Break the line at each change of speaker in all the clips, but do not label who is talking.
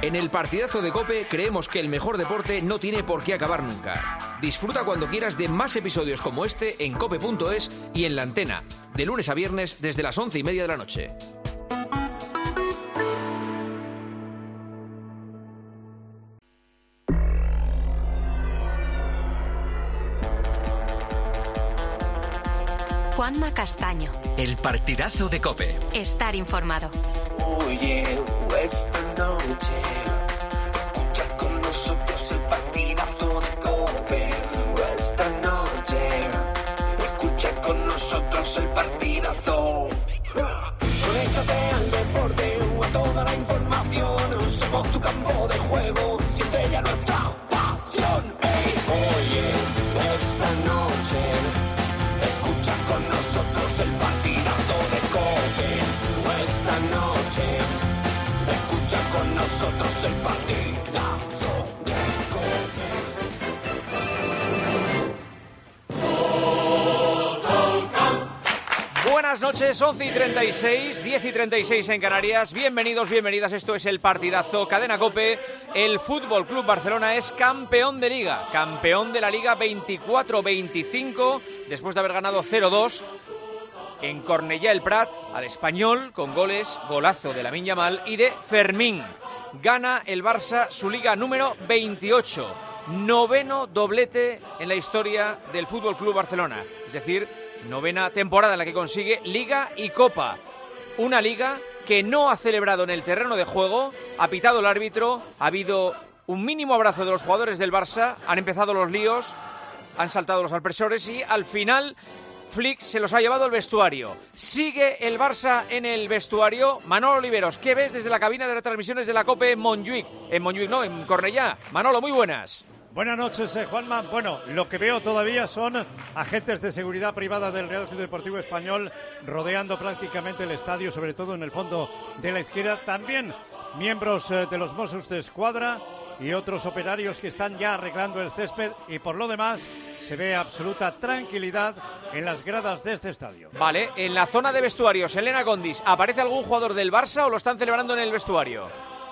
En el partidazo de COPE creemos que el mejor deporte no tiene por qué acabar nunca. Disfruta cuando quieras de más episodios como este en cope.es y en la antena, de lunes a viernes desde las 11:30 de la noche.
Juanma Castaño.
El partidazo de COPE.
Estar informado.
Oye, esta noche escucha con nosotros el partidazo de COPE. Esta noche escucha con nosotros el partidazo. Conéctate al deporte o a toda la información. Somos tu campo de juego, siente ya nuestra pasión. Oye, esta noche escucha con nosotros el partidazo de COPE. Esta noche escucha con nosotros el partidazo de COPE.
Buenas noches, 11:36, 10:36 en Canarias. Bienvenidos, bienvenidas. Esto es el partidazo Cadena COPE. El Fútbol Club Barcelona es campeón de Liga, campeón de la Liga 24-25, después de haber ganado 0-2 en Cornellà el Prat al Español con golazo de Lamine Yamal y de Fermín. Gana el Barça su Liga número 28, noveno doblete en la historia del Fútbol Club Barcelona, es decir, novena temporada en la que consigue Liga y Copa. Una Liga que no ha celebrado en el terreno de juego, ha pitado el árbitro, ha habido un mínimo abrazo de los jugadores del Barça, han empezado los líos, han saltado los alpresores y al final Flick se los ha llevado al vestuario. Sigue el Barça en el vestuario. Manolo Oliveros, ¿qué ves desde la cabina de retransmisiones de la COPE en Montjuïc? En Cornellà. Manolo, muy buenas.
Buenas noches, Juanma. Bueno, lo que veo todavía son agentes de seguridad privada del Real Club Deportivo Español rodeando prácticamente el estadio, sobre todo en el fondo de la izquierda. También miembros de los Mossos de Escuadra y otros operarios que están ya arreglando el césped, y por lo demás se ve absoluta tranquilidad en las gradas de este estadio.
Vale, en la zona de vestuarios, Elena Condis, ¿aparece algún jugador del Barça o lo están celebrando en el vestuario?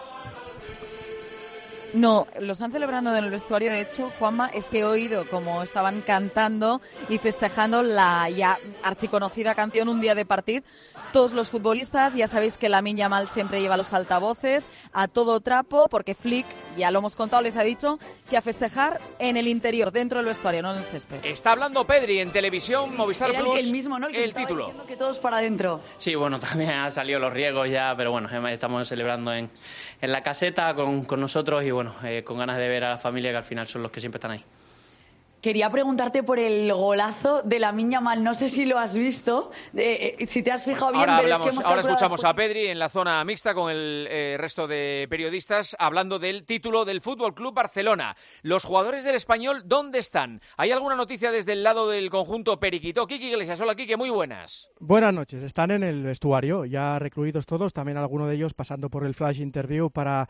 No, lo están celebrando en el vestuario. De hecho, Juanma, es que he oído como estaban cantando y festejando la ya archiconocida canción Un día de partido. Todos los futbolistas, ya sabéis que Lamine Yamal siempre lleva los altavoces a todo trapo, porque Flick, ya lo hemos contado, les ha dicho que a festejar en el interior, dentro del vestuario, no en el césped.
Está hablando Pedri en televisión, Movistar
Era
Plus,
el mismo, ¿no? El
título.
Que todos para adentro.
Sí, bueno, también han salido los riegos ya, pero bueno, estamos celebrando en la caseta con nosotros y bueno, con ganas de ver a la familia, que al final son los que siempre están ahí.
Quería preguntarte por el golazo de Lamine Yamal. No sé si lo has visto, si te has fijado bien.
Ahora escuchamos a Pedri en la zona mixta con el resto de periodistas hablando del título del Fútbol Club Barcelona. Los jugadores del Español, ¿dónde están? ¿Hay alguna noticia desde el lado del conjunto periquito? Kiki Iglesias, hola Kiki, muy buenas.
Buenas noches, están en el vestuario, ya recluidos todos, también alguno de ellos pasando por el flash interview para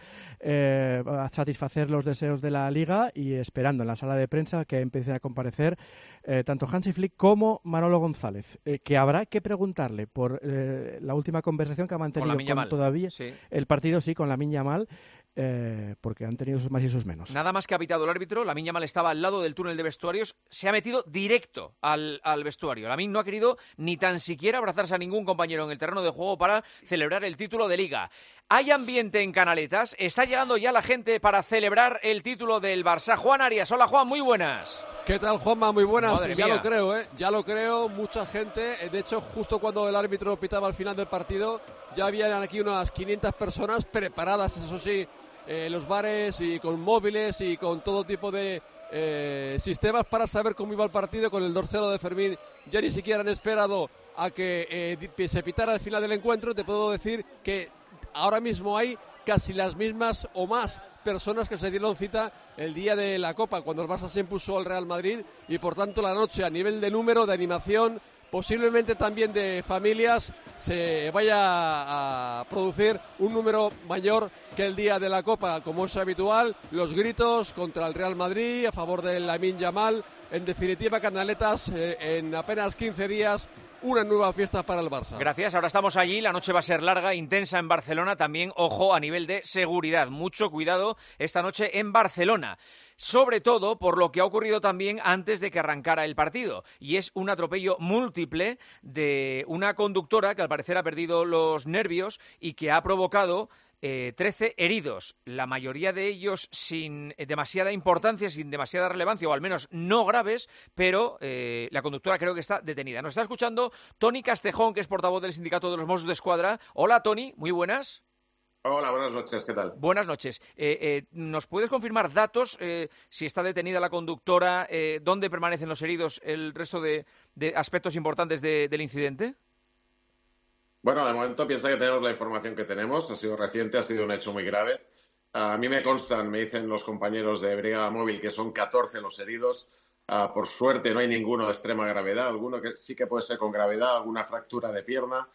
satisfacer los deseos de la Liga y esperando en la sala de prensa que empiece a comparecer tanto Hansi Flick como Manolo González, que habrá que preguntarle por la última conversación que ha mantenido con todavía sí. El partido, sí, con Lamine Yamal, porque han tenido sus más y sus menos.
Nada más que ha pitado el árbitro, Lamine Yamal estaba al lado del túnel de vestuarios, se ha metido directo al vestuario. Lamine no ha querido ni tan siquiera abrazarse a ningún compañero en el terreno de juego para celebrar el título de Liga. Hay ambiente en Canaletas, está llegando ya la gente para celebrar el título del Barça. Juan Arias, hola Juan, muy buenas.
¿Qué tal, Juanma? Muy buenas.
Madre
ya
mía.
lo creo, ya lo creo. Mucha gente. De hecho, justo cuando el árbitro pitaba al final del partido, ya habían aquí unas 500 personas preparadas, eso sí, los bares y con móviles y con todo tipo de sistemas para saber cómo iba el partido. Con el 2-0 de Fermín ya ni siquiera han esperado a que se pitara al final del encuentro. Te puedo decir que ahora mismo hay casi las mismas o más personas que se dieron cita el día de la Copa, cuando el Barça se impuso al Real Madrid, y por tanto la noche, a nivel de número, de animación, posiblemente también de familias, se vaya a producir un número mayor que el día de la Copa, como es habitual. Los gritos contra el Real Madrid, a favor de Lamine Yamal. En definitiva, Canaletas, en apenas 15 días, una nueva fiesta para el Barça.
Gracias, ahora estamos allí, la noche va a ser larga, intensa en Barcelona, también, ojo, a nivel de seguridad, mucho cuidado esta noche en Barcelona. Sobre todo por lo que ha ocurrido también antes de que arrancara el partido, y es un atropello múltiple de una conductora que al parecer ha perdido los nervios y que ha provocado 13 heridos, la mayoría de ellos sin demasiada importancia, sin demasiada relevancia, o al menos no graves, pero la conductora creo que está detenida. Nos está escuchando Toni Castejón, que es portavoz del Sindicato de los Mossos d'Esquadra. Hola, Toni, muy buenas.
Hola, buenas noches, ¿qué tal?
Buenas noches. ¿Nos puedes confirmar datos, si está detenida la conductora, dónde permanecen los heridos, el resto de aspectos importantes del incidente?
Bueno, de momento piensa que tenemos la información que tenemos, ha sido reciente, ha sido un hecho muy grave. A mí me constan, me dicen los compañeros de Brigada Móvil que son 14 los heridos. Por suerte no hay ninguno de extrema gravedad, alguno que sí que puede ser con gravedad, alguna fractura de pierna.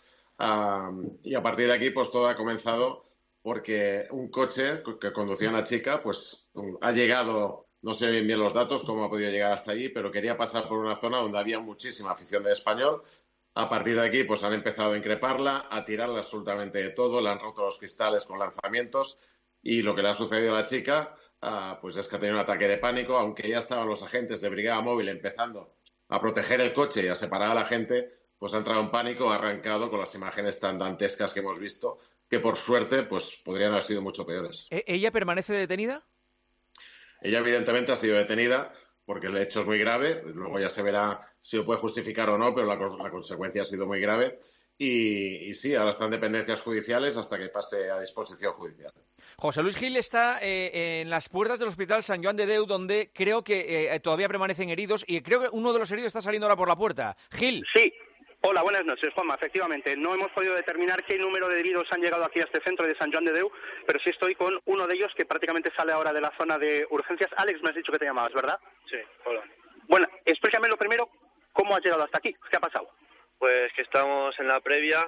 Y a partir de aquí pues todo ha comenzado porque un coche que conducía una chica pues ha llegado, no sé bien los datos, cómo ha podido llegar hasta allí, pero quería pasar por una zona donde había muchísima afición de Español. A partir de aquí, pues han empezado a increparla, a tirarla absolutamente de todo, le han roto los cristales con lanzamientos y lo que le ha sucedido a la chica, pues es que ha tenido un ataque de pánico, aunque ya estaban los agentes de Brigada Móvil empezando a proteger el coche y a separar a la gente, pues ha entrado en pánico, ha arrancado con las imágenes tan dantescas que hemos visto, que por suerte, pues podrían haber sido mucho peores.
¿Ella permanece detenida?
Ella evidentemente ha sido detenida porque el hecho es muy grave, luego ya se verá si lo puede justificar o no, pero la consecuencia ha sido muy grave. Y sí, ahora están dependencias judiciales hasta que pase a disposición judicial.
José Luis Gil está en las puertas del Hospital Sant Joan de Déu, donde creo que todavía permanecen heridos, y creo que uno de los heridos está saliendo ahora por la puerta. Gil.
Sí. Hola, buenas noches, Juanma. Efectivamente, no hemos podido determinar qué número de heridos han llegado aquí a este centro de Sant Joan de Déu, pero sí estoy con uno de ellos que prácticamente sale ahora de la zona de urgencias. Alex, me has dicho que te llamabas, ¿verdad?
Sí, hola.
Bueno, explícame lo primero, ¿cómo has llegado hasta aquí? ¿Qué ha pasado?
Pues que estamos en la previa,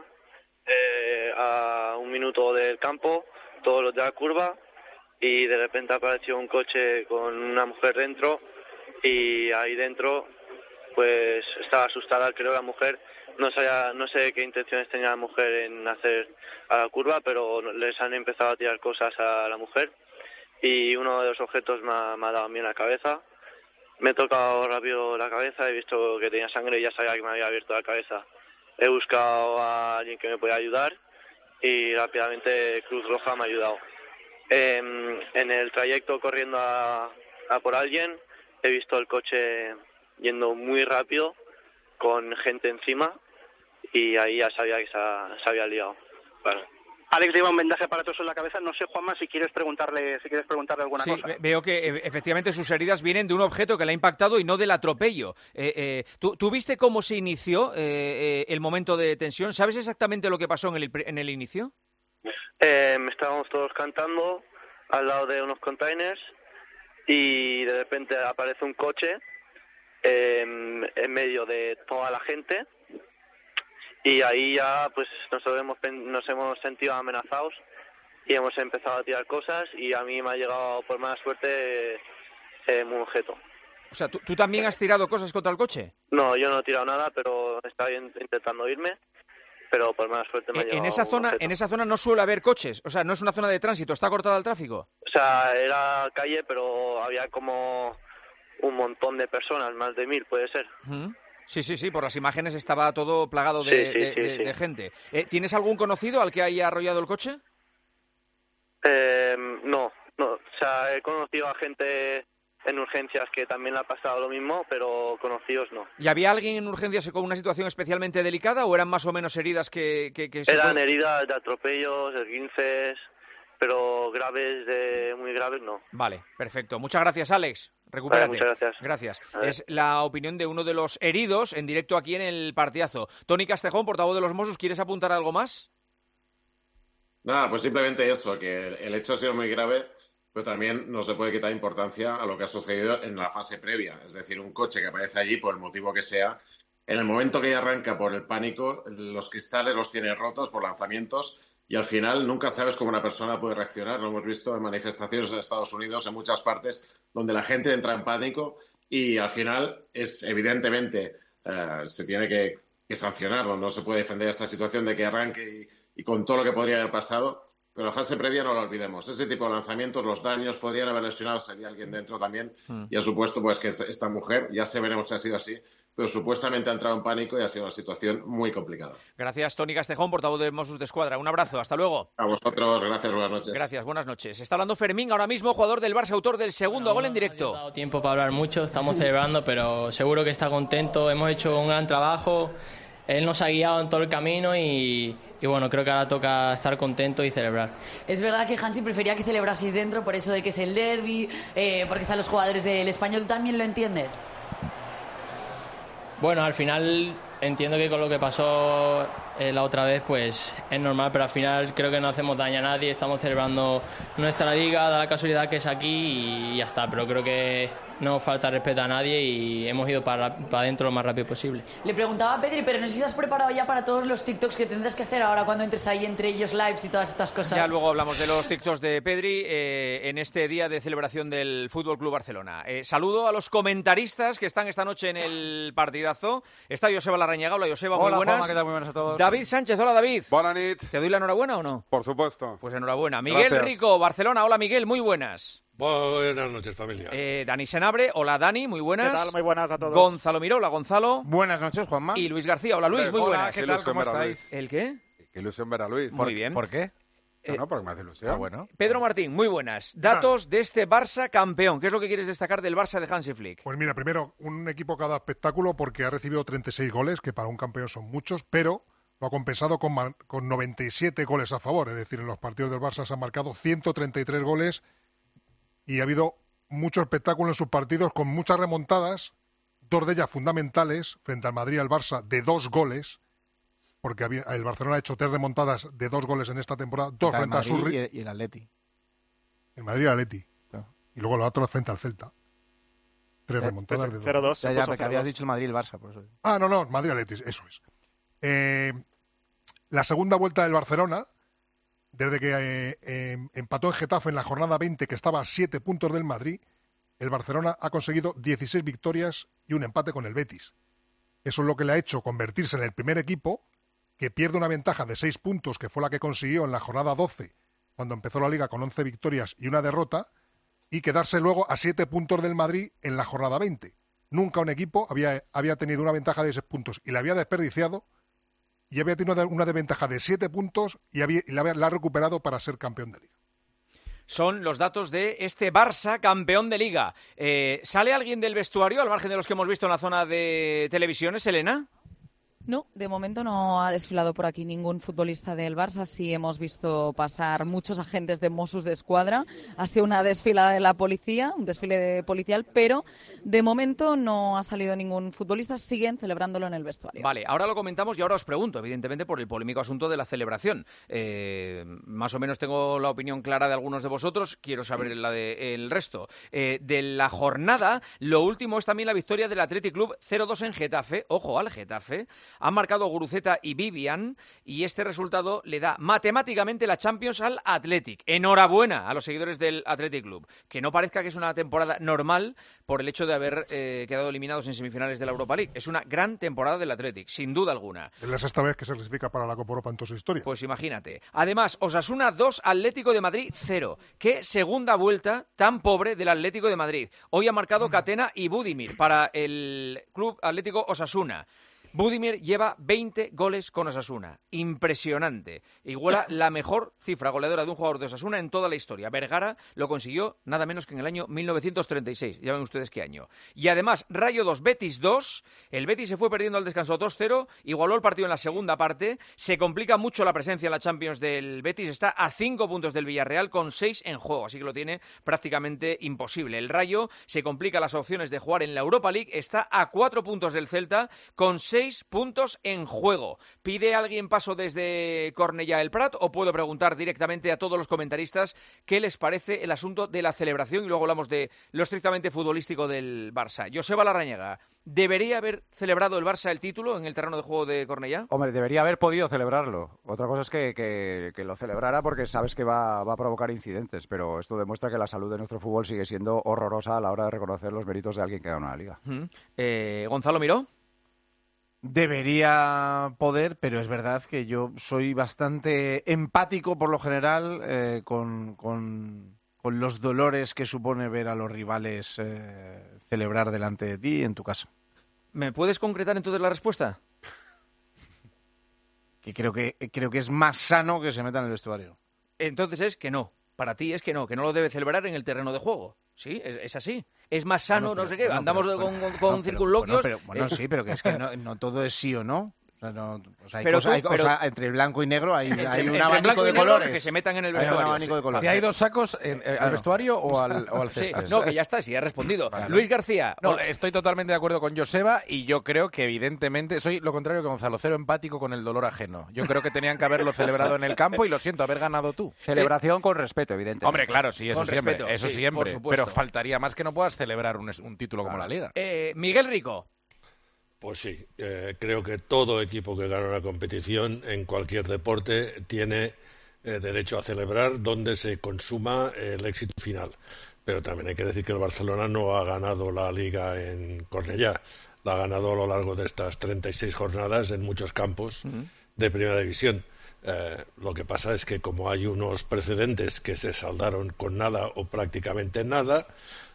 a 1 minuto del campo, todos los de la curva, y de repente apareció un coche con una mujer dentro, y ahí dentro, pues estaba asustada, creo, la mujer. No sé qué intenciones tenía la mujer en hacer a la curva, pero les han empezado a tirar cosas a la mujer y uno de los objetos me ha dado a mí en la cabeza. Me he tocado rápido la cabeza, he visto que tenía sangre y ya sabía que me había abierto la cabeza. He buscado a alguien que me pueda ayudar y rápidamente Cruz Roja me ha ayudado. En el trayecto corriendo a por alguien, he visto el coche yendo muy rápido con gente encima y ahí ya sabía que se había liado. Bueno.
Alex lleva un vendaje aparatoso en la cabeza. No sé, Juanma, si quieres preguntarle alguna cosa.
Sí, veo que efectivamente sus heridas vienen de un objeto que le ha impactado y no del atropello. ¿Tú viste cómo se inició el momento de tensión? ¿Sabes exactamente lo que pasó en el inicio?
Estábamos todos cantando al lado de unos containers y de repente aparece un coche en medio de toda la gente y ahí ya pues nos hemos sentido amenazados y hemos empezado a tirar cosas y a mí me ha llegado por mala suerte un objeto.
O sea, ¿tú también has tirado cosas contra el coche?
No, yo no he tirado nada, pero estaba intentando irme, pero por mala suerte me ha llegado
en esa zona no suele haber coches, o sea, no es una zona de tránsito, ¿está cortada el tráfico?
O sea, era calle, pero había como un montón de personas, más de 1000 puede ser.
Sí, por las imágenes estaba todo plagado de gente. ¿Tienes algún conocido al que haya arrollado el coche?
No, o sea, he conocido a gente en urgencias que también le ha pasado lo mismo, pero conocidos no.
¿Y había alguien en urgencias con una situación especialmente delicada o eran más o menos heridas que
eran heridas de atropellos, esguinces, pero graves, muy graves no.
Vale, perfecto. Muchas gracias, Alex. Recupérate.
Vale, muchas
gracias. Es la opinión de uno de los heridos en directo aquí en el partidazo. Toni Castejón, portavoz de los Mossos, ¿quieres apuntar algo más?
Nada, pues simplemente eso, que el hecho ha sido muy grave, pero también no se puede quitar importancia a lo que ha sucedido en la fase previa. Es decir, un coche que aparece allí, por el motivo que sea, en el momento que arranca por el pánico, los cristales los tiene rotos por lanzamientos y al final nunca sabes cómo una persona puede reaccionar. Lo hemos visto en manifestaciones en Estados Unidos, en muchas partes, donde la gente entra en pánico y al final es evidentemente se tiene que que sancionarlo. No se puede defender esta situación de que arranque y con todo lo que podría haber pasado. Pero la fase previa no la olvidemos. Ese tipo de lanzamientos, los daños, podrían haber lesionado, sería alguien dentro también. Y ha supuesto pues que esta mujer, ya se veremos si ha sido así, pero supuestamente ha entrado en pánico y ha sido una situación muy complicada.
Gracias, Toni Castejón, portavoz de Mossos de Escuadra. Un abrazo, hasta luego.
A vosotros, gracias, buenas noches.
Gracias, buenas noches. Está hablando Fermín ahora mismo, jugador del Barça, autor del segundo gol en directo.
No ha dado tiempo para hablar mucho, estamos celebrando, pero seguro que está contento. Hemos hecho un gran trabajo, él nos ha guiado en todo el camino y bueno, creo que ahora toca estar contento y celebrar.
Es verdad que Hansi prefería que celebraseis dentro por eso de que es el derbi, porque están los jugadores del Español. ¿Tú también lo entiendes?
Bueno, al final entiendo que con lo que pasó la otra vez pues es normal, pero al final creo que no hacemos daño a nadie, estamos celebrando nuestra liga, da la casualidad que es aquí y ya está, pero creo que no falta respeto a nadie y hemos ido para adentro lo más rápido posible.
Le preguntaba a Pedri, pero no sé si estás preparado ya para todos los TikToks que tendrás que hacer ahora cuando entres ahí entre ellos lives y todas estas cosas.
Ya luego hablamos de los TikToks de Pedri en este día de celebración del Fútbol Club Barcelona. Saludo a los comentaristas que están esta noche en el partidazo. Está Joseba Larrañaga. Hola, Joseba, muy buenas.
Juanma, ¿qué tal? Muy buenas a todos.
David Sánchez, hola David.
Buenas noches.
¿Te doy la enhorabuena o no?
Por supuesto.
Pues enhorabuena. Miguel
Gracias.
Rico, Barcelona. Hola Miguel, muy buenas.
Buenas noches, familia.
Dani Senabre, hola Dani, muy buenas.
¿Qué tal? Muy buenas a todos.
Gonzalo Miró, hola Gonzalo.
Buenas noches, Juanma.
Y Luis García, hola Luis, muy
Hola,
buenas.
¿qué tal? ¿Cómo estáis?
¿El qué?
Qué ilusión ver a Luis.
Muy bien.
¿Por qué?
No, porque me hace ilusión.
Bueno.
Pedro Martín, muy buenas. Datos de este Barça campeón. ¿Qué es lo que quieres destacar del Barça de Hansi Flick?
Pues mira, primero, un equipo que ha dado espectáculo porque ha recibido 36 goles, que para un campeón son muchos, pero lo ha compensado con 97 goles a favor. Es decir, en los partidos del Barça se han marcado 133 goles y ha habido mucho espectáculo en sus partidos con muchas remontadas, dos de ellas fundamentales, frente al Madrid y al Barça, de 2 goles, porque el Barcelona ha hecho 3 remontadas de 2 goles en esta temporada, 2 frente a Surri.
Y el Atleti.
El Madrid y el Atleti.
Claro.
Y luego la otra frente al Celta. 3 remontadas de 2.
0-2.
Ya, porque habías dicho el Madrid y el Barça, por eso.
Ah, no, Madrid y Atleti, eso es. La segunda vuelta del Barcelona, desde que empató en Getafe en la jornada 20, que estaba a 7 puntos del Madrid, el Barcelona ha conseguido 16 victorias y un empate con el Betis. Eso es lo que le ha hecho convertirse en el primer equipo que pierde una ventaja de 6 puntos, que fue la que consiguió en la jornada 12, cuando empezó la Liga con 11 victorias y una derrota, y quedarse luego a 7 puntos del Madrid en la jornada 20. Nunca un equipo había tenido una ventaja de 6 puntos y la había desperdiciado, y había tenido una desventaja de 7 puntos y la ha recuperado para ser campeón de Liga.
Son los datos de este Barça campeón de Liga. ¿Sale alguien del vestuario, al margen de los que hemos visto en la zona de televisiones, Elena?
No, de momento no ha desfilado por aquí ningún futbolista del Barça. Sí hemos visto pasar muchos agentes de Mossos de Escuadra. Ha sido una desfilada de la policía, un desfile policial, pero de momento no ha salido ningún futbolista. Siguen celebrándolo en el vestuario.
Vale, ahora lo comentamos y ahora os pregunto, evidentemente, por el polémico asunto de la celebración. Más o menos tengo la opinión clara de algunos de vosotros. Quiero saber la del resto. De la jornada, lo último es también la victoria del Athletic Club 0-2 en Getafe. Ojo al Getafe. Han marcado Guruceta y Vivian y este resultado le da matemáticamente la Champions al Athletic. Enhorabuena a los seguidores del Athletic Club. Que no parezca que es una temporada normal por el hecho de haber quedado eliminados en semifinales de la Europa League. Es una gran temporada del Athletic, sin duda alguna.
Es la sexta vez que se clasifica para la Copa Europa en toda su historia.
Pues imagínate. Además, Osasuna 2, Atlético de Madrid 0. Qué segunda vuelta tan pobre del Atlético de Madrid. Hoy ha marcado Catena y Budimir para el Club Atlético Osasuna. Budimir lleva 20 goles con Osasuna. Impresionante. Iguala la mejor cifra goleadora de un jugador de Osasuna en toda la historia. Vergara lo consiguió nada menos que en el año 1936. Ya ven ustedes qué año. Y además, Rayo 2, Betis 2. El Betis se fue perdiendo al descanso 2-0. Igualó el partido en la segunda parte. Se complica mucho la presencia en la Champions del Betis. Está a 5 puntos del Villarreal con 6 en juego. Así que lo tiene prácticamente imposible. El Rayo se complica las opciones de jugar en la Europa League. Está a 4 puntos del Celta con 6 puntos en juego. ¿Pide alguien paso desde Cornellá el Prat o puedo preguntar directamente a todos los comentaristas qué les parece el asunto de la celebración y luego hablamos de lo estrictamente futbolístico del Barça? Joseba Larrañaga, ¿debería haber celebrado el Barça el título en el terreno de juego de Cornellá?
Hombre, debería haber podido celebrarlo. Otra cosa es que lo celebrara porque sabes que va a provocar incidentes, pero esto demuestra que la salud de nuestro fútbol sigue siendo horrorosa a la hora de reconocer los méritos de alguien que gana una liga.
Gonzalo Miró.
Debería poder, pero es verdad que yo soy bastante empático por lo general con los dolores que supone ver a los rivales celebrar delante de ti en tu casa.
¿Me puedes concretar entonces la respuesta?
Que creo que es más sano que se meta en el vestuario.
Entonces es que no. Para ti es que no lo debe celebrar en el terreno de juego. Sí, es así. Es más sano, no sé qué. Andamos con circunloquios.
Sí, pero que es que no todo es sí o no. O sea, entre blanco y negro hay un abanico de colores.
Que se metan en el vestuario.
Si hay dos sacos, ¿al vestuario o al césped?
Sí, no, que ya está, sí, ha respondido. Vale. Luis García.
No, estoy totalmente de acuerdo con Joseba y yo creo que evidentemente, soy lo contrario que Gonzalo, cero empático con el dolor ajeno. Yo creo que tenían que haberlo celebrado en el campo y lo siento, haber ganado tú.
Celebración con respeto, evidentemente.
Hombre, claro, sí, eso
con
siempre.
Respeto,
eso
sí,
siempre. Pero faltaría más que no puedas celebrar un título como la Liga.
Miguel Rico.
Pues sí, creo que todo equipo que gana una competición en cualquier deporte tiene derecho a celebrar donde se consuma el éxito final. Pero también hay que decir que el Barcelona no ha ganado la Liga en Cornellá, la ha ganado a lo largo de estas 36 jornadas en muchos campos de Primera División. Lo que pasa es que como hay unos precedentes que se saldaron con nada o prácticamente nada,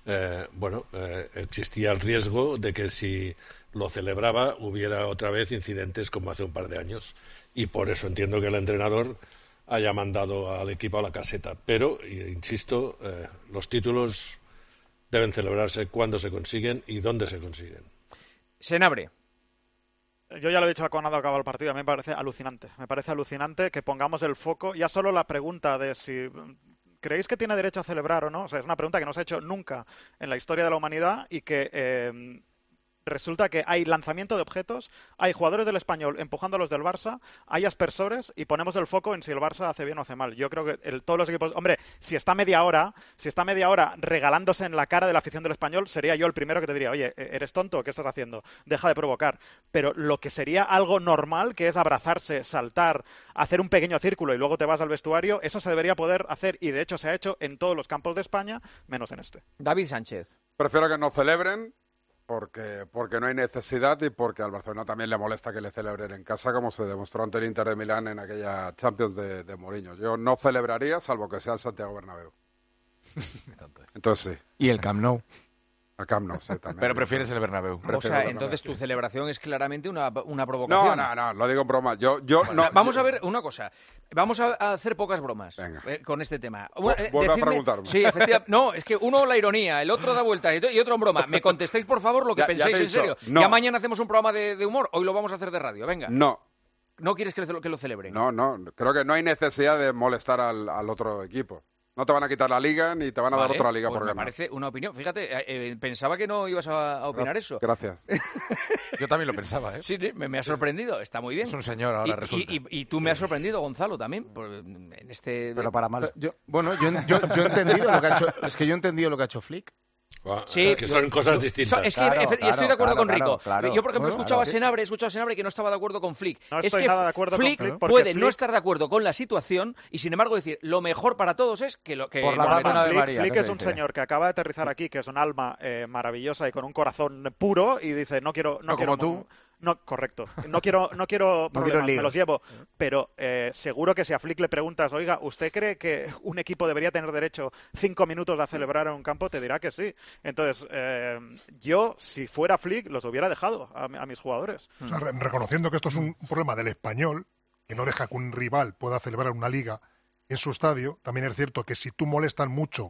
existía el riesgo de que si lo celebraba hubiera otra vez incidentes como hace un par de años, y por eso entiendo que el entrenador haya mandado al equipo a la caseta. Pero, insisto, los títulos deben celebrarse cuando se consiguen y dónde se consiguen.
Senabre.
Yo ya lo he dicho cuando ha acabado el partido, a mí me parece alucinante. Me parece alucinante que pongamos el foco, ya solo la pregunta de si ¿creéis que tiene derecho a celebrar o no? O sea, es una pregunta que no se ha hecho nunca en la historia de la humanidad y que resulta que hay lanzamiento de objetos, hay jugadores del Español empujando a los del Barça, hay aspersores y ponemos el foco en si el Barça hace bien o hace mal. Yo creo que todos los equipos... Hombre, si está media hora regalándose en la cara de la afición del Español, sería yo el primero que te diría, oye, ¿eres tonto? ¿Qué estás haciendo? Deja de provocar. Pero lo que sería algo normal, que es abrazarse, saltar, hacer un pequeño círculo y luego te vas al vestuario, eso se debería poder hacer y de hecho se ha hecho en todos los campos de España, menos en este.
David Sánchez.
Prefiero que no celebren, porque no hay necesidad y porque al Barcelona también le molesta que le celebren en casa, como se demostró ante el Inter de Milán en aquella Champions de Mourinho. Yo no celebraría, salvo que sea el Santiago Bernabéu. Entonces sí.
Y el Camp Nou.
El Camp Nou, sí, también.
Pero prefieres el Bernabéu.
O sea, entonces tu celebración es claramente una provocación.
No, lo digo en broma. Yo no.
Vamos a ver una cosa. Vamos a hacer pocas bromas con este tema.
Vuelve a preguntarme.
Sí, efectivamente. No, es que uno la ironía, el otro da vuelta y otro en broma. Me contestéis, por favor, lo que pensáis en serio.
No.
Ya mañana hacemos un programa de humor. Hoy lo vamos a hacer de radio. Venga.
No.
¿No quieres que lo celebren?
No. Creo que no hay necesidad de molestar al otro equipo. No te van a quitar la Liga ni te van a dar otra Liga por ganar.
Me parece una opinión. Fíjate, pensaba que no ibas a opinar eso.
Gracias.
Yo también lo pensaba, ¿eh?
Sí, me ha sorprendido. Está muy bien.
Es un señor ahora resulta.
Y tú me has sorprendido, Gonzalo, también. En este...
Pero para mal. Yo he entendido lo que ha hecho... Es que yo he entendido lo que ha hecho Flick.
Sí, es que son cosas distintas.
Es que estoy de acuerdo con Rico.
Claro.
Yo, por ejemplo, escuchaba a Senabre que no estaba de acuerdo con Flick.
No estoy nada de acuerdo
Flick
con Flick
puede no estar de acuerdo con la situación y, sin embargo, decir lo mejor para todos es que
por la razón de María. Flick es un señor que acaba de aterrizar aquí, que es un alma maravillosa y con un corazón puro y dice, no quiero
como tú.
No, correcto. No quiero problemas, me los llevo. Pero seguro que si a Flick le preguntas, oiga, ¿usted cree que un equipo debería tener derecho 5 minutos a celebrar en un campo? Te dirá que sí. Entonces, yo, si fuera Flick, los hubiera dejado a mis jugadores.
O sea, reconociendo que esto es un problema del Español, que no deja que un rival pueda celebrar una liga en su estadio, también es cierto que si tú molestas mucho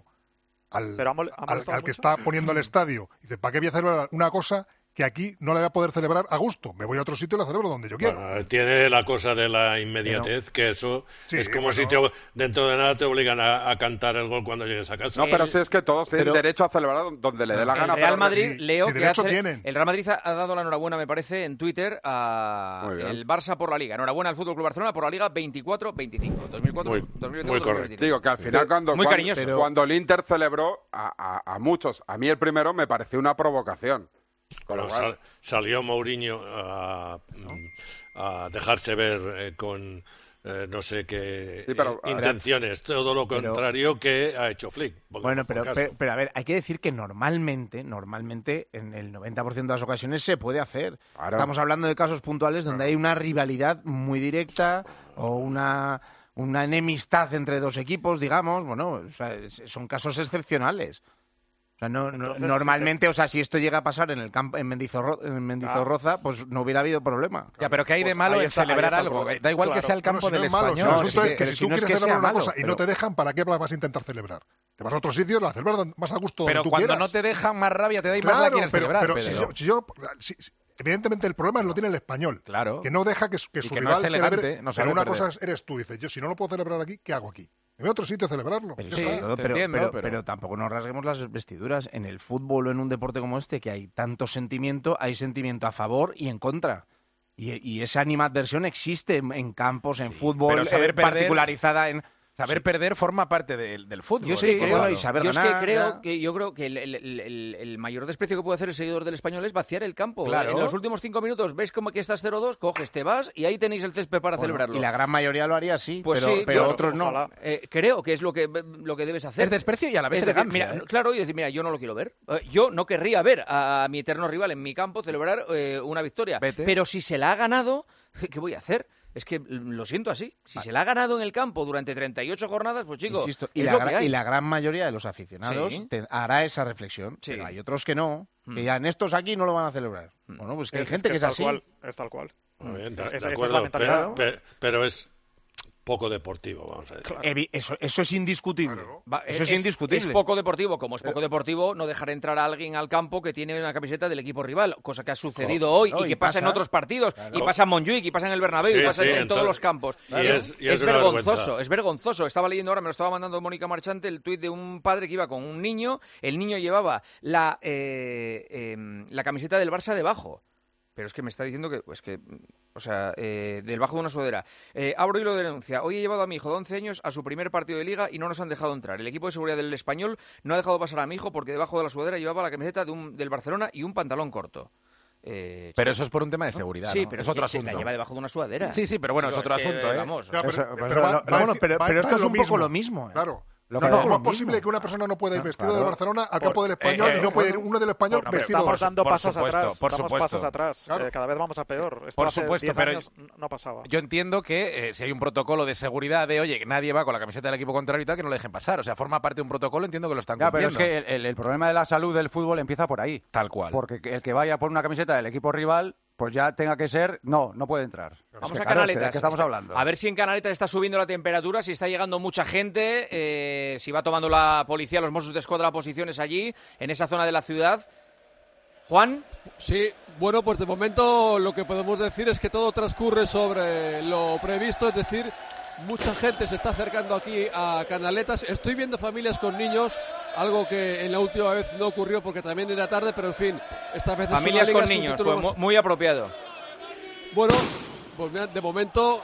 al que está poniendo el estadio, y dices, ¿para qué voy a celebrar una cosa que aquí no la voy a poder celebrar a gusto? Me voy a otro sitio y la celebro donde yo quiero.
Bueno, tiene la cosa de la inmediatez, que eso es como si dentro de nada te obligan a cantar el gol cuando llegues a casa.
No, pero sí es que todos tienen derecho a celebrar donde le dé la gana.
El Real Madrid, Leo, el Real Madrid ha dado la enhorabuena, me parece, en Twitter a el Barça por la Liga. Enhorabuena al Fútbol Club Barcelona por la Liga 24-25.
2004, correcto. Digo que al final cuando el Inter celebró a muchos, a mí el primero me pareció una provocación.
Bueno, salió Mourinho a dejarse ver con no sé qué
Sí, pero,
intenciones, todo lo contrario que ha hecho Flick.
Bueno, pero a ver, hay que decir que normalmente en el 90% de las ocasiones se puede hacer.
Claro.
Estamos hablando de casos puntuales donde hay una rivalidad muy directa o una enemistad entre dos equipos, digamos. Bueno, o sea, son casos excepcionales. O sea, normalmente, o sea, si esto llega a pasar en el campo en Mendizorroza, pues no hubiera habido problema.
Ya, pero ¿qué hay de malo en celebrar algo? Da igual que sea el campo del Español.
Si el asunto es que si tú quieres celebrar una cosa y no te dejan, ¿para qué vas a intentar celebrar? Te vas a otros sitios, la celebras más a gusto
pero
donde tú
cuando
quieras.
no te dejan, más rabia te da y más la quieres celebrar.
Pero evidentemente el problema lo tiene el español.
Claro.
Que no deja que su
que
rival
no es elegante,
celebre.
no
pero
sabe
una
perder.
cosa eres tú, dices, yo si no lo puedo celebrar aquí, ¿qué hago aquí? Me voy a otro sitio a celebrarlo.
Pero tampoco nos rasguemos las vestiduras. En el fútbol o en un deporte como este, que hay tanto sentimiento, hay sentimiento a favor y en contra. Y esa animadversión existe en campos, en fútbol,
pero saber perder,
particularizada en...
Saber perder forma parte del fútbol.
Yo creo que el mayor desprecio que puede hacer el seguidor del Español es vaciar el campo.
Claro.
En los últimos 5 minutos ves como que estás 0-2, coges, te vas y ahí tenéis el césped para celebrarlo.
Y la gran mayoría lo haría así,
pues
pero otros no.
Creo que es lo que debes hacer.
Es desprecio y a la vez elegancia.
Claro, y decir, mira, yo no lo quiero ver. Yo no querría ver a mi eterno rival en mi campo celebrar una victoria. Pero si se la ha ganado, ¿qué voy a hacer? Es que lo siento así. Si se la ha ganado en el campo durante 38 jornadas, pues chicos,
insisto,
es lo que hay.
Y la gran mayoría de los aficionados hará esa reflexión. Sí. Pero hay otros que no, que ya en estos aquí no lo van a celebrar. Bueno, pues que hay gente que es así.
Es tal cual.
Bien, de
Esa es
acuerdo,
la mentalidad,
pero es poco deportivo, vamos a decir.
Claro. Eso es indiscutible. Eso es indiscutible.
Es poco deportivo. Como es poco deportivo, no dejar entrar a alguien al campo que tiene una camiseta del equipo rival, cosa que ha sucedido hoy y que pasa en otros partidos, y pasa en Montjuic, y pasa en el Bernabéu, y pasa en todos los campos. Es vergonzoso, es vergonzoso. Estaba leyendo ahora, me lo estaba mandando Mónica Marchante, el tuit de un padre que iba con un niño, el niño llevaba la camiseta del Barça debajo. Pero es que me está diciendo que, del bajo de una sudadera. Abro hilo de denuncia. Hoy he llevado a mi hijo de 11 años a su primer partido de Liga y no nos han dejado entrar. El equipo de seguridad del Español no ha dejado pasar a mi hijo porque debajo de la sudadera llevaba la camiseta del Barcelona y un pantalón corto.
Pero eso es por un tema de seguridad,
sí,
¿no?
pero
es otro asunto.
La lleva debajo de una sudadera.
Sí, pero bueno, es otro asunto, ¿eh?
Vamos.
Pero esto es un poco lo mismo.
Claro. ¿Cómo es posible que una persona no pueda ir vestido del Barcelona al campo del Español y no puede ir uno del Español vestido del Barça?
Estamos dando pasos atrás.
Por supuesto.
Pasos atrás. Claro. Cada vez vamos a peor. Esto
por
hace
supuesto,
10
pero
años no pasaba.
Yo entiendo que si hay un protocolo de seguridad de, oye, que nadie va con la camiseta del equipo contrario y tal, que no lo dejen pasar. O sea, forma parte de un protocolo, entiendo que lo están cumpliendo.
Pero es que el problema de la salud del fútbol empieza por ahí.
Tal cual.
Porque el que vaya por una camiseta del equipo rival, pues ya tenga que ser... No puede entrar.
Vamos a Canaletas.
¿De qué estamos hablando?
A ver si en Canaletas está subiendo la temperatura, si está llegando mucha gente, si va tomando la policía, los Mossos de Escuadra, posiciones allí, en esa zona de la ciudad. Juan.
Sí, bueno, pues de momento lo que podemos decir es que todo transcurre sobre lo previsto, es decir, mucha gente se está acercando aquí a Canaletas. Estoy viendo familias con niños, algo que en la última vez no ocurrió porque también era tarde, pero en fin, esta vez
familias con niños, pues muy apropiado.
Bueno, pues mira, de momento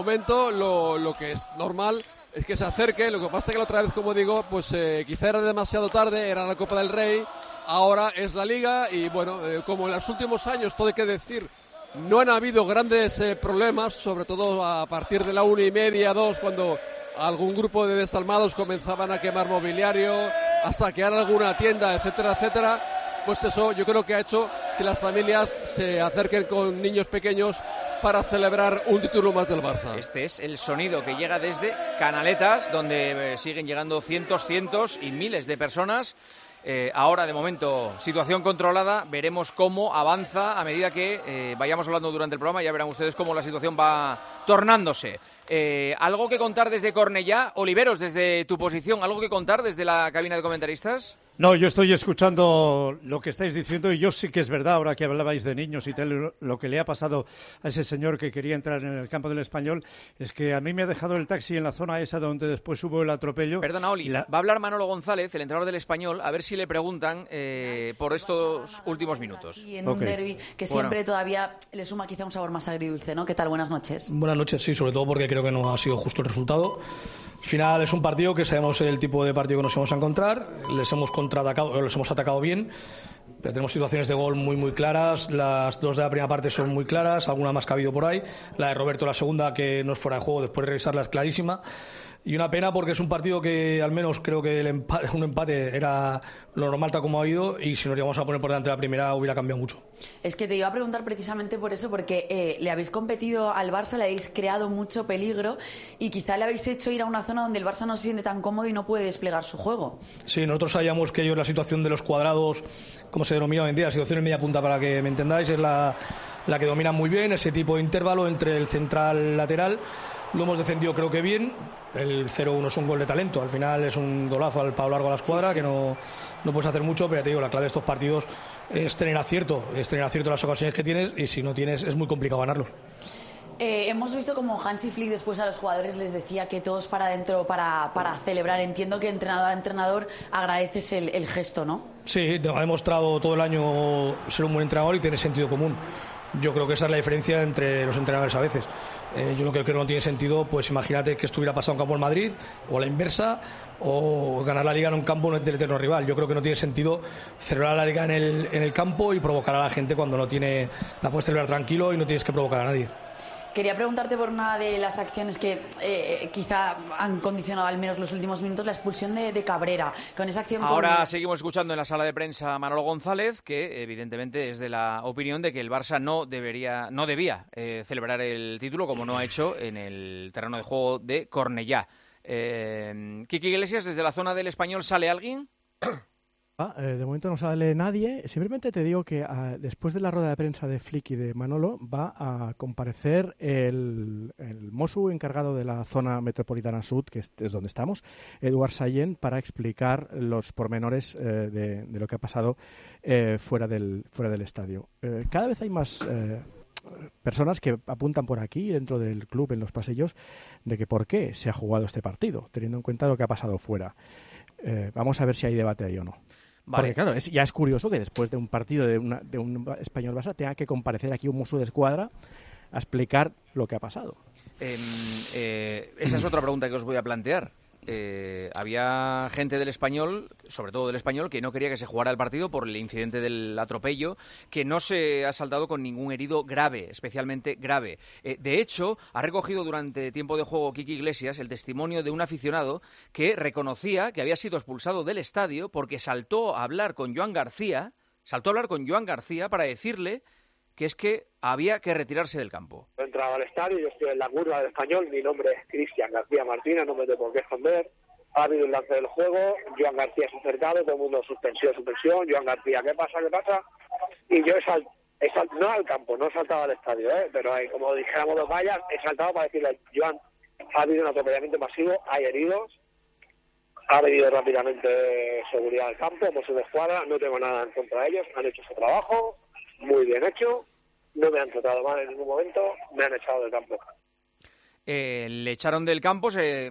lo que es normal es que se acerque. Lo que pasa es que la otra vez, como digo, pues quizá era demasiado tarde, era la Copa del Rey, ahora es la Liga y bueno, como en los últimos años, todo hay que decir, no han habido grandes problemas, sobre todo a partir de la 1:30, 2, cuando algún grupo de desalmados comenzaban a quemar mobiliario, a saquear alguna tienda, etcétera, etcétera. Pues eso yo creo que ha hecho que las familias se acerquen con niños pequeños para celebrar un título más del Barça.
Este es el sonido que llega desde Canaletas, donde siguen llegando cientos y miles de personas. Ahora, de momento, situación controlada. Veremos cómo avanza a medida que vayamos hablando durante el programa. Ya verán ustedes cómo la situación va tornándose. ¿Algo que contar desde Cornellá? Oliveros, desde tu posición, ¿algo que contar desde la cabina de comentaristas?
No, yo estoy escuchando lo que estáis diciendo y yo sí que es verdad, ahora que hablabais de niños y tal, lo que le ha pasado a ese señor que quería entrar en el campo del Español es que a mí me ha dejado el taxi en la zona esa donde después hubo el atropello.
Perdona, Oli, va a hablar Manolo González, el entrenador del Español, a ver si le preguntan por estos últimos minutos.
Y en un derbi que siempre todavía le suma quizá un sabor más agridulce, ¿no? ¿Qué tal? Buenas noches.
Buenas noches, sí, sobre todo porque creo que no ha sido justo el resultado. Al final es un partido que sabemos el tipo de partido que nos íbamos a encontrar, les hemos contraatacado, los hemos atacado bien, pero tenemos situaciones de gol muy claras. Las dos de la primera parte son muy claras, alguna más que ha habido por ahí. La de Roberto, la segunda, que no es fuera de juego, después de revisarla, es clarísima. Y una pena porque es un partido que al menos creo que un empate era lo normal tal como ha ido, y si nos íbamos a poner por delante de la primera hubiera cambiado mucho.
Es que te iba a preguntar precisamente por eso, porque le habéis competido al Barça, le habéis creado mucho peligro y quizá le habéis hecho ir a una zona donde el Barça no se siente tan cómodo y no puede desplegar su juego.
Sí, nosotros sabíamos que ellos la situación de los cuadrados, como se denomina hoy en día, la situación en media punta, para que me entendáis, es la que dominan muy bien, ese tipo de intervalo entre el central y lateral. Lo hemos defendido creo que bien. El 0-1 es un gol de talento, al final es un golazo al palo largo a la escuadra, sí. Que no puedes hacer mucho, pero ya te digo, la clave de estos partidos es tener acierto las ocasiones que tienes, y si no tienes es muy complicado ganarlos.
Hemos visto como Hansi Flick después a los jugadores les decía que todos para adentro para celebrar. Entiendo que entrenador a entrenador agradeces el gesto, ¿no? Sí,
ha demostrado todo el año ser un buen entrenador y tener sentido común. Yo creo que esa es la diferencia entre los entrenadores a veces. Yo lo que creo que no tiene sentido, pues imagínate que estuviera pasado un campo en Madrid, o a la inversa, o ganar la Liga en un campo del eterno rival. Yo creo que no tiene sentido celebrar la Liga en el campo y provocar a la gente cuando la puedes celebrar tranquilo y no tienes que provocar a nadie.
Quería preguntarte por una de las acciones que quizá han condicionado al menos los últimos minutos, la expulsión de Cabrera. Con esa acción
ahora seguimos escuchando en la sala de prensa a Manolo González, que evidentemente es de la opinión de que el Barça no debía celebrar el título, como no ha hecho en el terreno de juego de Cornellá. Quique Iglesias, desde la zona del Español, ¿sale alguien?
De momento no sale nadie. Simplemente te digo que después de la rueda de prensa de Flick y de Manolo va a comparecer el Mosu encargado de la zona metropolitana sur, que es donde estamos, Eduard Sallent, para explicar los pormenores de lo que ha pasado fuera del estadio. Cada vez hay más personas que apuntan por aquí, dentro del club, en los pasillos, de que por qué se ha jugado este partido, teniendo en cuenta lo que ha pasado fuera. Vamos a ver si hay debate ahí o no. Vale. Porque claro, ya es curioso que después de un partido de un Español-Barça tenga que comparecer aquí un Mosu de escuadra a explicar lo que ha pasado.
Esa es otra pregunta que os voy a plantear. Había gente del Español, sobre todo del Español, que no quería que se jugara el partido por el incidente del atropello, que no se ha saldado con ningún herido grave, especialmente grave. De hecho, ha recogido durante tiempo de juego Quique Iglesias el testimonio de un aficionado que reconocía que había sido expulsado del estadio porque saltó a hablar con Joan García para decirle que es que había que retirarse del campo.
He entrado al estadio, yo estoy en la curva del Español, mi nombre es Cristian García Martínez, no me tengo por qué esconder. Ha habido un lance del juego, Joan García se ha acercado, todo el mundo suspensión, Joan García, ¿qué pasa? Y yo no al campo, no he saltado al estadio, pero como dijéramos los vallas, he saltado para decirle, Joan, ha habido un atropellamiento masivo, hay heridos, ha venido rápidamente seguridad al campo, hemos sido de escuadra, no tengo nada en contra de ellos, han hecho su trabajo, muy bien hecho, no me han tratado mal en ningún momento, me han echado del campo.
Le echaron del campo, se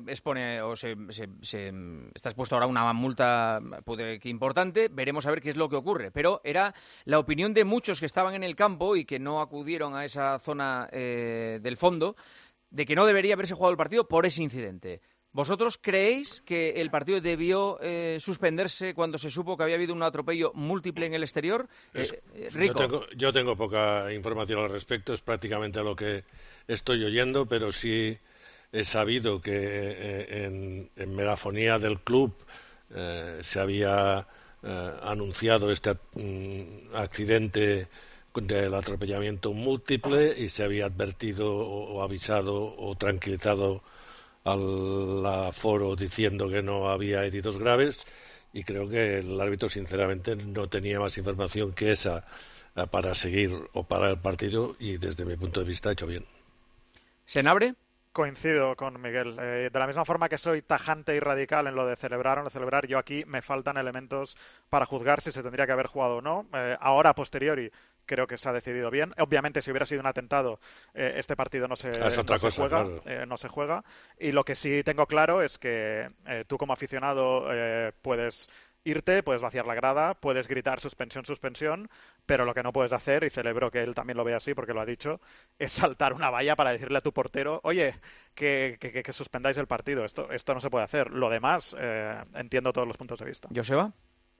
está expuesto ahora una multa, puede que importante, veremos a ver qué es lo que ocurre, pero era la opinión de muchos que estaban en el campo y que no acudieron a esa zona del fondo, de que no debería haberse jugado el partido por ese incidente. ¿Vosotros creéis que el partido debió suspenderse cuando se supo que había habido un atropello múltiple en el exterior? Rico.
Yo tengo poca información al respecto, es prácticamente lo que estoy oyendo, pero sí he sabido que en megafonía del club se había anunciado este accidente del atropellamiento múltiple y se había advertido o avisado o tranquilizado al aforo diciendo que no había heridos graves, y creo que el árbitro sinceramente no tenía más información que esa para seguir o parar el partido, y desde mi punto de vista ha hecho bien.
¿Senabre?
Coincido con Miguel. De la misma forma que soy tajante y radical en lo de celebrar o no celebrar, yo aquí me faltan elementos para juzgar si se tendría que haber jugado o no. Ahora, a posteriori, creo que se ha decidido bien. Obviamente, si hubiera sido un atentado, este partido no se juega. Y lo que sí tengo claro es que tú como aficionado puedes irte, puedes vaciar la grada, puedes gritar suspensión, pero lo que no puedes hacer, y celebro que él también lo vea así porque lo ha dicho, es saltar una valla para decirle a tu portero, oye, que suspendáis el partido. Esto no se puede hacer. Lo demás, entiendo todos los puntos de vista.
¿Joseba?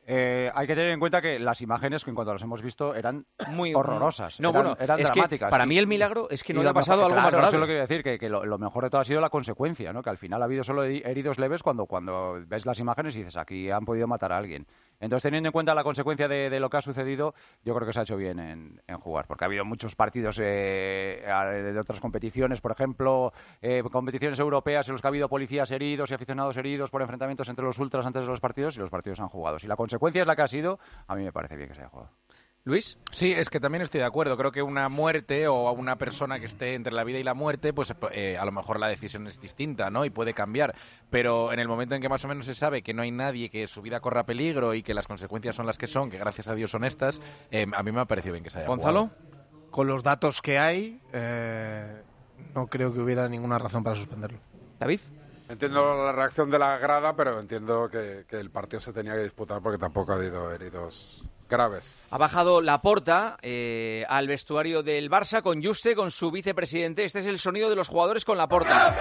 Hay que tener en cuenta que las imágenes, que en cuanto las hemos visto, eran muy horrorosas.
No,
eran
es
dramáticas.
Que para mí el milagro es que no le ha pasado algo más grave.
Eso es lo que quiero decir, que lo mejor de todo ha sido la consecuencia, ¿no? Que al final ha habido solo heridos leves cuando ves las imágenes y dices, aquí han podido matar a alguien. Entonces, teniendo en cuenta la consecuencia de lo que ha sucedido, yo creo que se ha hecho bien en jugar, porque ha habido muchos partidos de otras competiciones, por ejemplo, competiciones europeas en los que ha habido policías heridos y aficionados heridos por enfrentamientos entre los ultras antes de los partidos, y los partidos han jugado. Si la consecuencia es la que ha sido, a mí me parece bien que se haya jugado.
¿Luis?
Sí, es que también estoy de acuerdo. Creo que una muerte o una persona que esté entre la vida y la muerte, pues a lo mejor la decisión es distinta, ¿no? Y puede cambiar. Pero en el momento en que más o menos se sabe que no hay nadie, que su vida corra peligro y que las consecuencias son las que son, que gracias a Dios son estas, a mí me ha parecido bien que se haya
¿Gonzalo?
jugado.
Con los datos que hay, no creo que hubiera ninguna razón para suspenderlo.
¿David?
Entiendo la reacción de la grada, pero entiendo que el partido se tenía que disputar porque tampoco ha habido heridos graves.
Ha bajado Laporta al vestuario del Barça con Juste, con su vicepresidente. Este es el sonido de los jugadores con Laporta.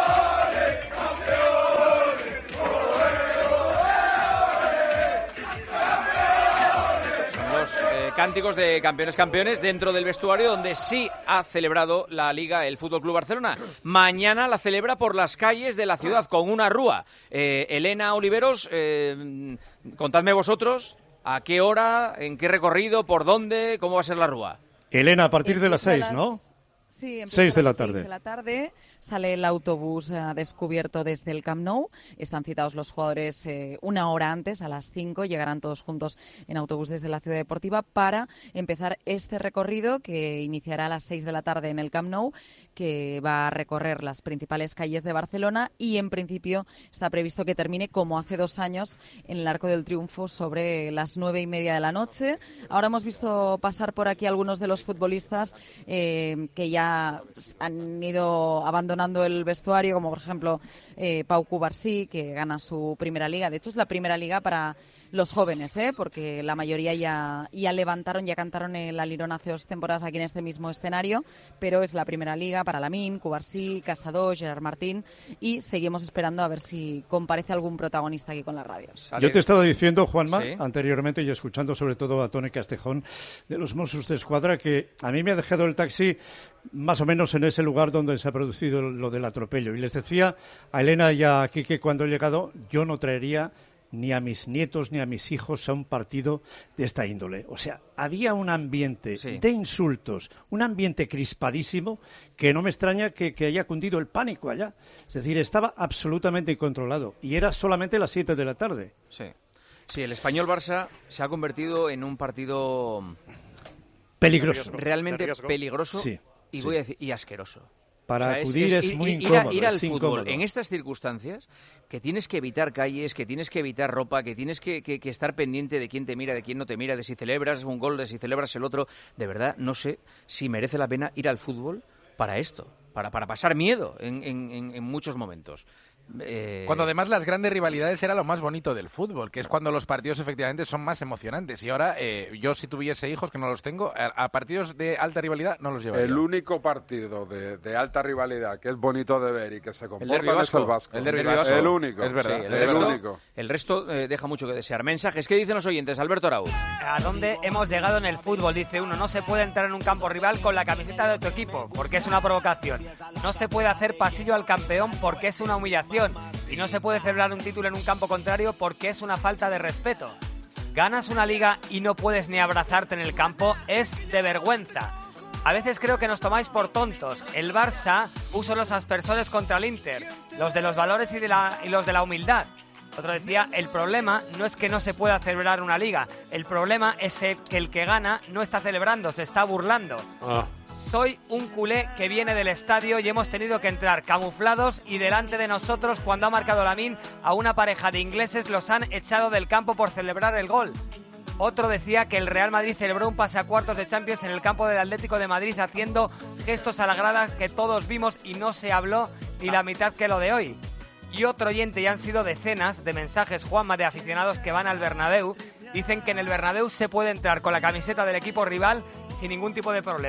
Son los cánticos de campeones dentro del vestuario, donde sí ha celebrado la Liga el Fútbol Club Barcelona. Mañana la celebra por las calles de la ciudad con una rúa. Elena Oliveros, contadme vosotros. ¿A qué hora? ¿En qué recorrido? ¿Por dónde? ¿Cómo va a ser la rúa?
Elena, a partir de las 6, ¿no?
Sí,
6 de la tarde.
6 de la tarde sale el autobús descubierto desde el Camp Nou. Están citados los jugadores una hora antes, a las 5. Llegarán todos juntos en autobús desde la Ciudad Deportiva para empezar este recorrido que iniciará a las 6 de la tarde en el Camp Nou, que va a recorrer las principales calles de Barcelona y en principio está previsto que termine como hace 2 años en el Arco del Triunfo sobre las 9:30 de la noche. Ahora hemos visto pasar por aquí algunos de los futbolistas que ya han ido abandonando el vestuario, como por ejemplo Pau Cubarsí, que gana su primera liga. De hecho, es la primera liga para los jóvenes, porque la mayoría ya cantaron el Alirón hace 2 temporadas aquí en este mismo escenario, pero es la primera liga para Lamine, Cubarsí, Casado, Gerard Martín, y seguimos esperando a ver si comparece algún protagonista aquí con las radios.
Yo te estaba diciendo, Juanma, ¿sí? Anteriormente, y escuchando sobre todo a Toni Castejón de los Mossos d'Esquadra, que a mí me ha dejado el taxi más o menos en ese lugar donde se ha producido lo del atropello. Y les decía a Elena y a Quique cuando he llegado, yo no traería ni a mis nietos ni a mis hijos a un partido de esta índole. O sea, había un ambiente de insultos, un ambiente crispadísimo, que no me extraña que haya cundido el pánico allá. Es decir, estaba absolutamente incontrolado y era solamente las 7 de la tarde.
Sí, el Español-Barça se ha convertido en un partido
peligroso.
Realmente peligroso
sí,
y voy a decir, y asqueroso.
Para acudir es muy incómodo.
Ir al
fútbol
incómodo. En estas circunstancias, que tienes que evitar calles, que tienes que evitar ropa, que tienes que estar pendiente de quién te mira, de quién no te mira, de si celebras un gol, de si celebras el otro. De verdad, no sé si merece la pena ir al fútbol para esto, para pasar miedo en muchos momentos.
Cuando además las grandes rivalidades era lo más bonito del fútbol, que es cuando los partidos efectivamente son más emocionantes. Y ahora, yo si tuviese hijos, que no los tengo, a partidos de alta rivalidad no los llevaría.
El único partido de alta rivalidad que es bonito de ver y que se comporta es el Vasco.
El derbi vasco.
El único.
Es verdad.
Sí, el único.
El resto deja mucho que desear. Mensajes, ¿qué dicen los oyentes? Alberto Araúz.
¿A dónde hemos llegado en el fútbol? Dice uno, no se puede entrar en un campo rival con la camiseta de otro equipo, porque es una provocación. No se puede hacer pasillo al campeón porque es una humillación. Y no se puede celebrar un título en un campo contrario porque es una falta de respeto. Ganas una liga y no puedes ni abrazarte en el campo, es de vergüenza. A veces creo que nos tomáis por tontos. El Barça puso los aspersores contra el Inter, los de los valores y los de la humildad. Otro decía, el problema no es que no se pueda celebrar una liga, el problema es que el que gana no está celebrando, se está burlando. Soy un culé que viene del estadio y hemos tenido que entrar camuflados y delante de nosotros, cuando ha marcado Lamine, a una pareja de ingleses los han echado del campo por celebrar el gol. Otro decía que el Real Madrid celebró un pase a cuartos de Champions en el campo del Atlético de Madrid haciendo gestos a la grada que todos vimos y no se habló ni la mitad que lo de hoy. Y otro oyente, y han sido decenas de mensajes, Juanma, de aficionados que van al Bernabéu, dicen que en el Bernabéu se puede entrar con la camiseta del equipo rival sin ningún tipo de problema.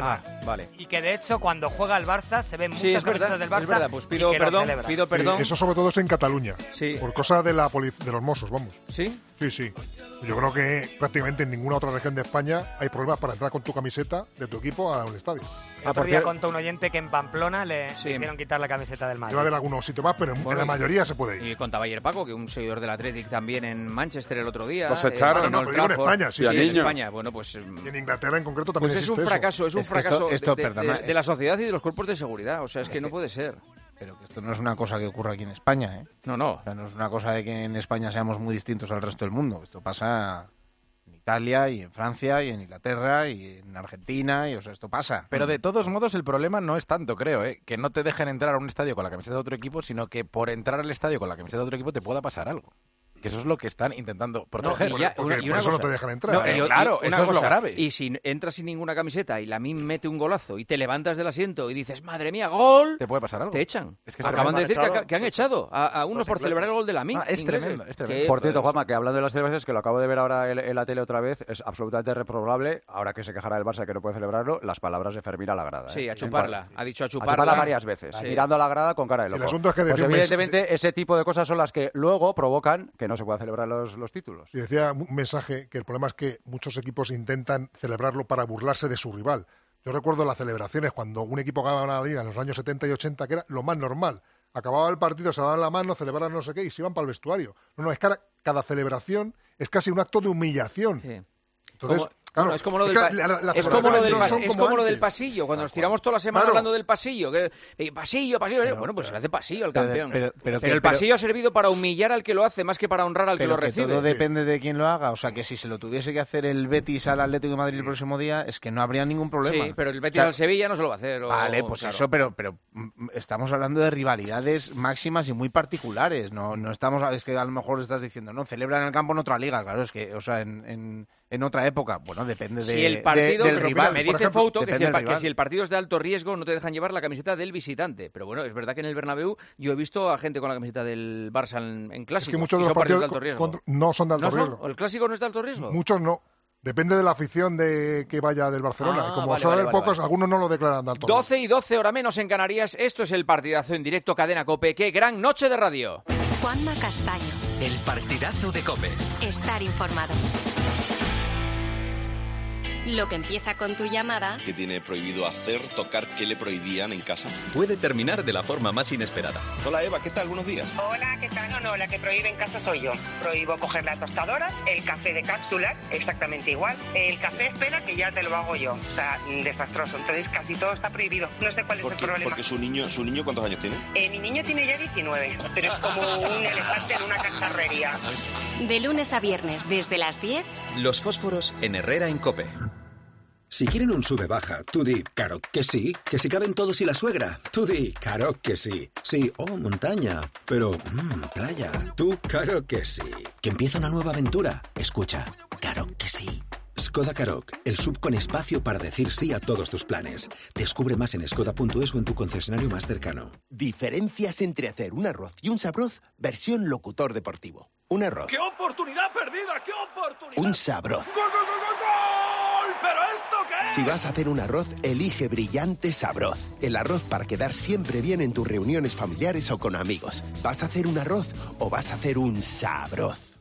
Vale.
Y que de hecho cuando juega el Barça se ven muchas camisetas del Barça.
Es verdad, pues pido perdón.
Eso sobre todo es en Cataluña.
Sí.
Por cosa de los Mossos, vamos.
¿Sí?
Sí. Yo creo que prácticamente en ninguna otra región de España hay problemas para entrar con tu camiseta de tu equipo a un estadio.
El otro día contó un oyente que en Pamplona le hicieron quitar la camiseta del Madrid.
Debe haber algunos sitios más, pero en la mayoría se puede ir.
Y contaba ayer Paco, que un seguidor del Athletic también en Manchester el otro día.
Los echaron.
No, pero digo en España, sí,
en España. Bueno, pues...
Y en Inglaterra en concreto también
pues es un fracaso, de la sociedad y de los cuerpos de seguridad. O sea, es que no puede ser.
Pero que esto no es una cosa que ocurra aquí en España, ¿eh?
No.
O sea, no es una cosa de que en España seamos muy distintos al resto del mundo. Esto pasa en Italia y en Francia y en Inglaterra y en Argentina, y o sea, esto pasa.
Pero de todos modos el problema no es tanto, creo, que no te dejen entrar a un estadio con la camiseta de otro equipo, sino que por entrar al estadio con la camiseta de otro equipo te pueda pasar algo. Que eso es lo que están intentando proteger.
Porque por eso no te dejan entrar.
Claro, eso es lo grave.
Y si entras sin ninguna camiseta y Lamine mete un golazo y te levantas del asiento y dices, madre mía, ¡gol!
Te puede pasar algo.
Te echan.
Es que
acaban de decir que han echado a uno por celebrar el gol de Lamine.
Es tremendo.
Por cierto, Juanma, que hablando de las celebraciones, que lo acabo de ver ahora en la tele otra vez, es absolutamente reprobable, ahora que se quejará del Barça que no puede celebrarlo, las palabras de Fermín a la grada.
Sí, a chuparla. Ha dicho a chuparla.
A chuparla varias veces, mirando a la grada con cara de loco.
El asunto es que
pues evidentemente ese tipo de cosas son las que luego provocan que no se pueda celebrar los títulos.
Y decía un mensaje que el problema es que muchos equipos intentan celebrarlo para burlarse de su rival. Yo recuerdo las celebraciones cuando un equipo ganaba la Liga en los años 70 y 80, que era lo más normal. Acababa el partido, se daban la mano, celebraban no sé qué y se iban para el vestuario. No, es que cada celebración es casi un acto de humillación.
Sí.
Entonces... Claro,
es como lo del pasillo, cuando nos tiramos toda la semana hablando del pasillo. Pasillo. Bueno, pues se le hace pasillo al campeón. Pero el pasillo ha servido para humillar al que lo hace, más que para honrar al que lo recibe.
Todo depende de quién lo haga. O sea, que si se lo tuviese que hacer el Betis al Atlético de Madrid el próximo día, es que no habría ningún problema.
Sí, pero el Betis al Sevilla no se lo va a hacer.
Vale, pues claro. Eso, pero estamos hablando de rivalidades máximas y muy particulares. No estamos, es que a lo mejor estás diciendo, no, celebran en el campo en otra liga. Claro, es que, o sea, en otra época, bueno, depende del rival.
Me dice Fouto que si el partido es de alto riesgo no te dejan llevar la camiseta del visitante. Pero bueno, es verdad que en el Bernabéu yo he visto a gente con la camiseta del Barça en clásicos.
Es que muchos de los partidos de alto riesgo no son de alto riesgo.
¿El clásico no es de alto riesgo?
Muchos no. Depende de la afición de que vaya del Barcelona. Como suele haber pocos, algunos no lo declaran de alto riesgo.
12 y 12 hora menos en Canarias. Esto es el partidazo en directo Cadena COPE. ¡Qué gran noche de radio!
Juanma Castaño.
El partidazo de COPE.
Estar informado. Lo que empieza con tu llamada...
¿Qué tiene prohibido hacer, tocar? ¿Qué le prohibían en casa?
Puede terminar de la forma más inesperada.
Hola Eva, ¿qué tal? Buenos días.
Hola, ¿qué tal? No, la que prohíbe en casa soy yo. Prohíbo coger la tostadora, el café de cápsulas, exactamente igual. El café espera que ya te lo hago yo. O sea, desastroso. Entonces casi todo está prohibido. No sé cuál es el problema.
Porque su niño ¿cuántos años tiene?
Mi niño tiene ya 19, pero es como un elefante en una cacharrería.
De lunes a viernes, desde las 10...
Los fósforos en Herrera en COPE.
Si quieren un sube-baja, tú di, claro que sí. Que si caben todos y la suegra, tú di, claro que sí. Sí, montaña, pero, playa. Tú, claro que sí. Que empieza una nueva aventura. Escucha, claro que sí. Skoda Karoq, el SUV con espacio para decir sí a todos tus planes. Descubre más en skoda.es o en tu concesionario más cercano.
Diferencias entre hacer un arroz y un sabroz, versión locutor deportivo. Un arroz.
¡Qué oportunidad perdida! ¡Qué oportunidad!
Un sabroz.
¡Gol, gol, gol, gol, gol! ¿Pero esto qué es?
Si vas a hacer un arroz, elige Brillante Sabroz. El arroz para quedar siempre bien en tus reuniones familiares o con amigos. ¿Vas a hacer un arroz o vas a hacer un sabroz?